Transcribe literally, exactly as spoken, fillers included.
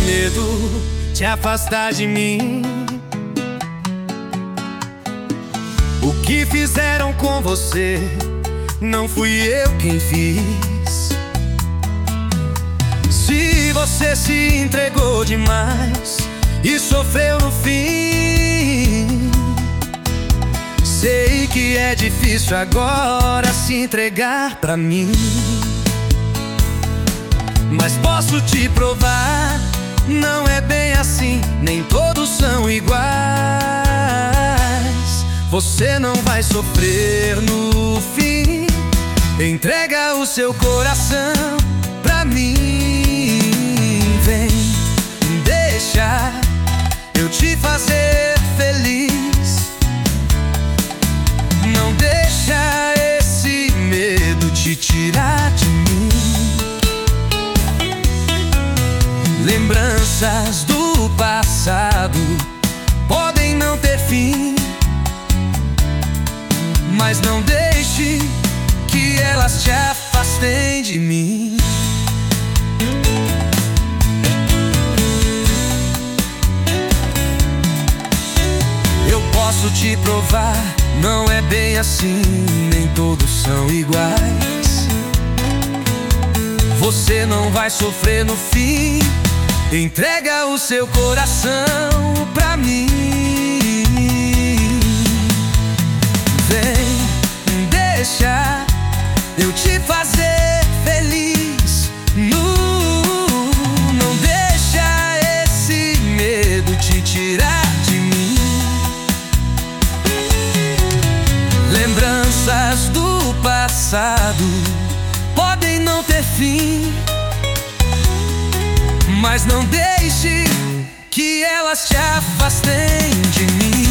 medo te afastar de mim. O que fizeram com você, não fui eu quem fiz. Se você se entregou demais e sofreu no fim, sei que é difícil agora se entregar pra mim. Mas posso te provar, não é bem assim, nem todos são iguais. Você não vai sofrer no fim. Entrega o seu coração pra mim. Vem, deixa eu te fazer feliz. Não deixa esse medo te tirar de mim. Lembranças do passado podem não ter fim, mas não deixe que elas te afastem de mim. Eu posso te provar, não é bem assim, nem todos são iguais. Você não vai sofrer no fim. Entrega o seu coração pra mim. Vem, deixa eu te fazer feliz. No, não deixa esse medo te tirar de mim. Lembranças do passado podem não ter fim, mas não deixe que elas te afastem de mim.